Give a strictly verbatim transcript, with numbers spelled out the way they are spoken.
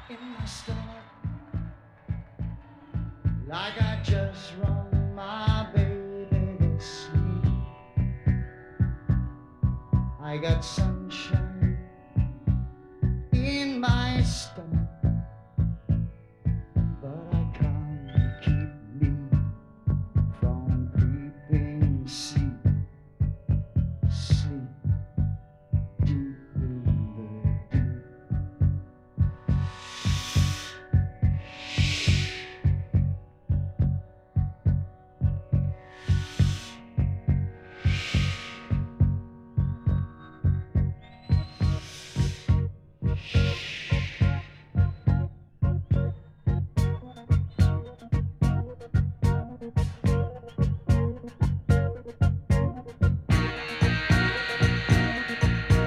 in my stomach, like I just run my baby to sleep. I got sunshine in my stomach,